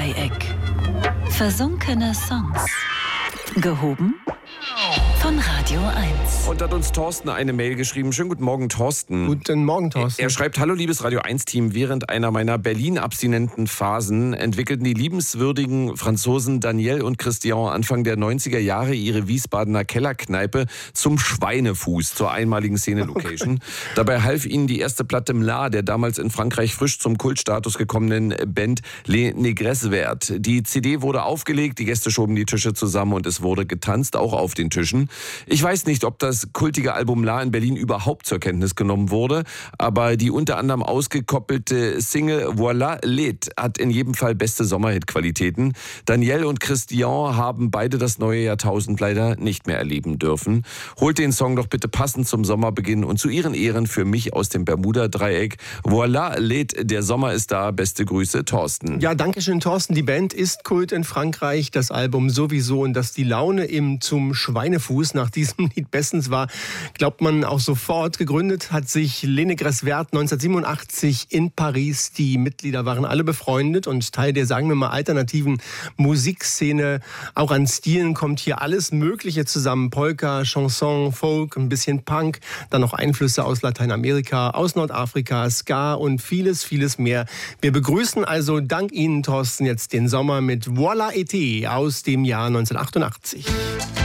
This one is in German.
Bermuda-Dreieck. Versunkene Songs. Gehoben von Radio 1. Und hat uns Thorsten eine Mail geschrieben. Schönen guten Morgen, Thorsten. Guten Morgen, Thorsten. Er schreibt: Hallo, liebes Radio 1-Team. Während einer meiner Berlin-abstinenten Phasen entwickelten die liebenswürdigen Franzosen Daniel und Christian Anfang der 90er Jahre ihre Wiesbadener Kellerkneipe zum Schweinefuß, zur einmaligen Szene-Location. Dabei half ihnen die erste Platte Mla, der damals in Frankreich frisch zum Kultstatus gekommenen Band Les Négresses Vertes. Die CD wurde aufgelegt, die Gäste schoben die Tische zusammen und es wurde getanzt, auch auf den Tischen. Ich weiß nicht, ob das kultige Album La in Berlin überhaupt zur Kenntnis genommen wurde, aber die unter anderem ausgekoppelte Single Voilà L'Et hat in jedem Fall beste Sommerhit-Qualitäten. Daniel und Christian haben beide das neue Jahrtausend leider nicht mehr erleben dürfen. Holt den Song doch bitte passend zum Sommerbeginn und zu ihren Ehren für mich aus dem Bermuda-Dreieck. Voilà L'Et, der Sommer ist da. Beste Grüße, Thorsten. Ja, danke schön, Thorsten. Die Band ist Kult in Frankreich, das Album sowieso. Und dass die Laune im Zum Schweinefuß nach diesem Lied bestens war, glaubt man auch sofort. Gegründet hat sich Les Négresses Vertes 1987 in Paris. Die Mitglieder waren alle befreundet und Teil der, sagen wir mal, alternativen Musikszene. Auch an Stilen kommt hier alles Mögliche zusammen. Polka, Chanson, Folk, ein bisschen Punk, dann noch Einflüsse aus Lateinamerika, aus Nordafrika, Ska und vieles, vieles mehr. Wir begrüßen also dank Ihnen, Thorsten, jetzt den Sommer mit Voilà Été aus dem Jahr 1988.